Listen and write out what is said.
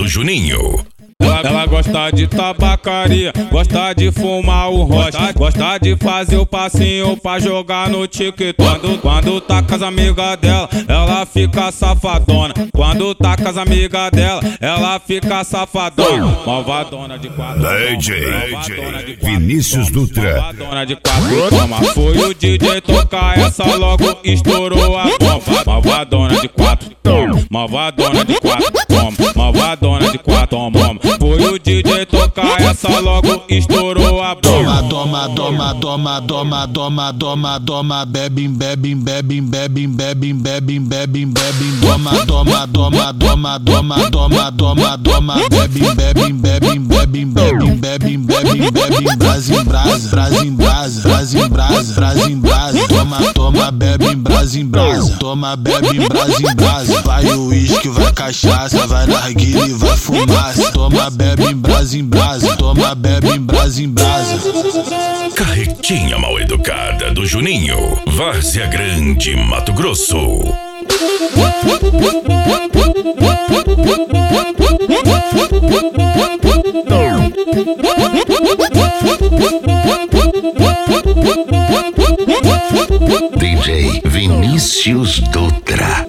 Juninho. Ela gosta de tabacaria, gosta de fumar o rocha, gosta de fazer o passinho pra jogar no TikTok. Quando tá com as amigas dela, ela fica safadona. Quando tá com as amigas dela, ela fica safadona. Malvadona de quatro, DJ Vinícius Dutra. malvadona de quatro, toma. Foi o DJ tocar essa, logo estourou a bomba. Malvadona de quatro, toma. Malvadona de quatro, toma. Malvadona de quatro, toma. Foi o DJ tocar essa, logo estourou a bomba. Toma, toma, toma, toma, toma, toma, toma, bebe, bebe, bebe, bebe, bebe, bebe, bebe, bebe, toma, toma, toma, toma, toma, toma, toma, toma, bebe, bebe, bebe, bebe, bebe, bebe, bebe, bebe, Brasil, brasa, Brasil, brasa, Brasil, brasa, Brasil, brasa, toma, toma, bebe, Brasil, brasa, toma, bebe, Brasil, brasa, vai o uísque, vai cachaça, vai narguilha e vai fumaça, toma, bebe em brasa, toma, bebe em brasa. Carretinha mal educada do Juninho. Várzea Grande, Mato Grosso. DJ Vinícius Dutra.